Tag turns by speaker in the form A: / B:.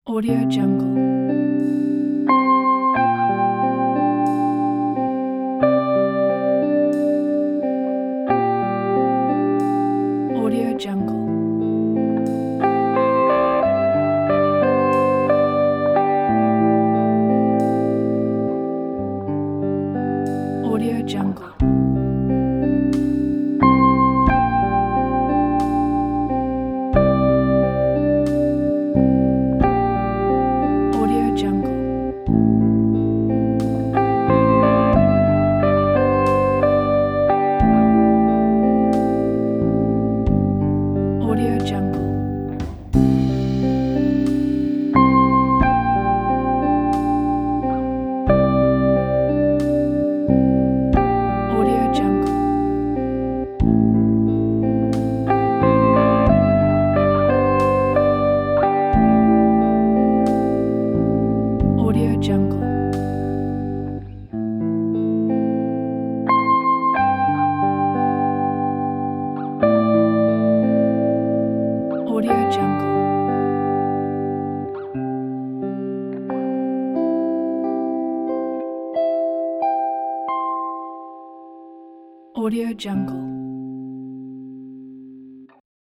A: Audio Jungle. Audio Jungle. Audio Jungle. Audio Jungle. Audio Jungle. Audio Jungle. Audio Jungle. Audio Jungle. Audio Jungle.